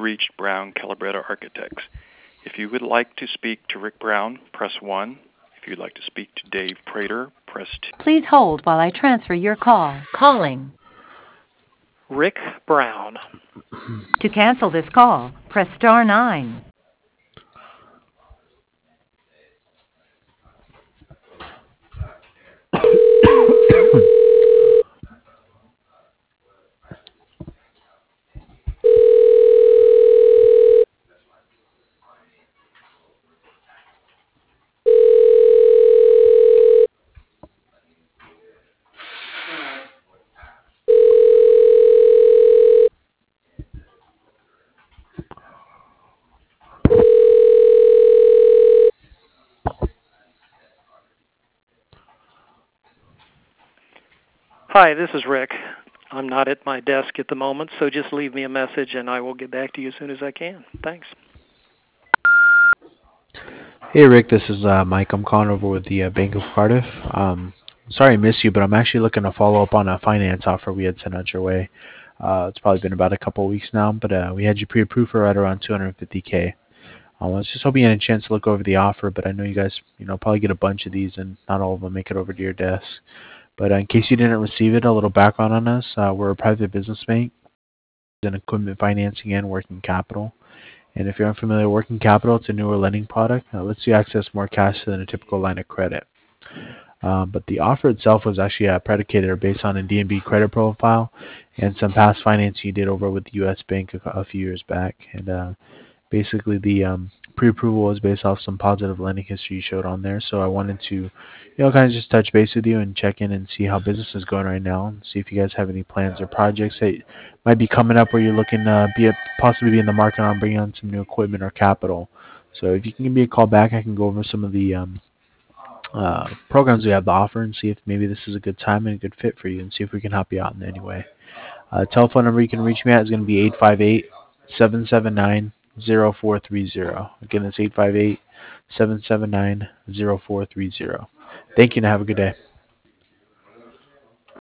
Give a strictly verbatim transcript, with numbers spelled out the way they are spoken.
reached Brown Calabretta Architects. If you would like to speak to Rick Brown, press one. If you'd like to speak to Dave Prater, press two. Please hold while I transfer your call. Calling. Rick Brown. To cancel this call, press star nine. Hi, this is Rick. I'm not at my desk at the moment, so just leave me a message and I will get back to you as soon as I can. Thanks. Hey Rick, this is uh, Mike. I'm calling over with the uh, Bank of Cardiff. Um, sorry I missed you, but I'm actually looking to follow up on a finance offer we had sent out your way. Uh, it's probably been about a couple of weeks now, but uh, we had you pre-approved for right around two hundred fifty K. Um, I was just hoping you had a chance to look over the offer, but I know you guys, you know, probably get a bunch of these, and not all of them make it over to your desk. But uh, in case you didn't receive it, a little background on us: uh, we're a private business bank, in equipment financing and working capital. And if you're unfamiliar with working capital, it's a newer lending product that lets you access more cash than a typical line of credit. Um, but the offer itself was actually uh, predicated or based on a D N B credit profile and some past financing you did over with the U S Bank a, a few years back. And uh, basically the um, pre-approval was based off some positive lending history you showed on there. So I wanted to, you know, kind of just touch base with you and check in and see how business is going right now, and see if you guys have any plans or projects that might be coming up where you're looking to be a, possibly be in the market on bringing on some new equipment or capital. So if you can give me a call back, I can go over some of the um, uh, programs we have to offer and see if maybe this is a good time and a good fit for you, and see if we can help you out in any way. Uh, telephone number you can reach me at is going to be eight five eight, seven seven nine, zero four three zero. Again, it's eight five eight, seven seven nine, zero four three zero. Thank you and have a good day.